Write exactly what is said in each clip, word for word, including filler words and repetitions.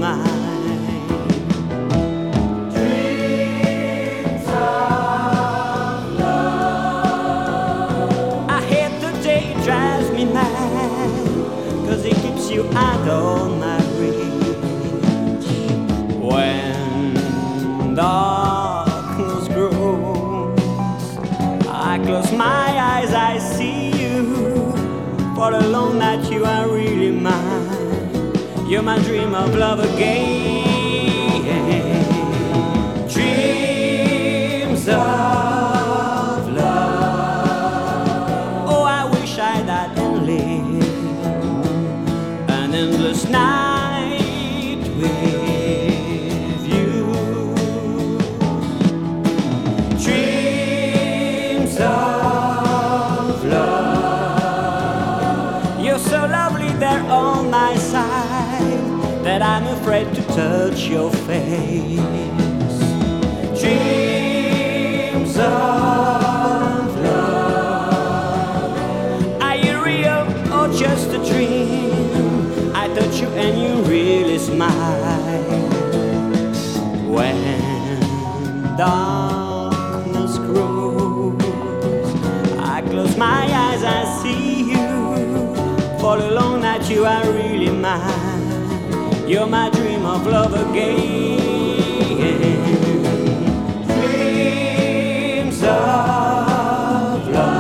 mine. Dreams of love. I hate the day it drives me mad, 'cause it keeps you out of my reach. When darkness grows, I close my eyes, I see you. For alone that you are really mine. You're my dream of love again. Dreams of love. Oh, I wish I'd had and lived an endless night with you. Dreams of love. You're so lovely there on my side that I'm afraid to touch your face. Dreams of love. Are you real or just a dream? I touch you and you really smile. When darkness grows, I close my eyes, I see you. Fall alone that you are really mine. You're my dream of love again. Dreams of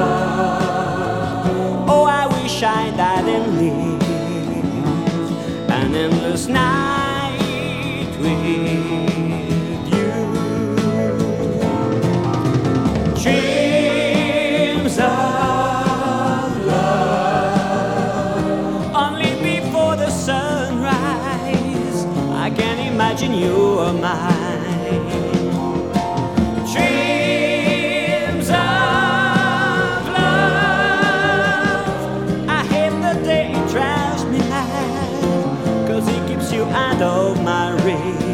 love. Oh, I wish I died and lived an endless night with you. Dreams of only before the sunrise, I can imagine you are mine. Dreams of love. I hate the day it drives me mad, 'cause it keeps you out of my reach.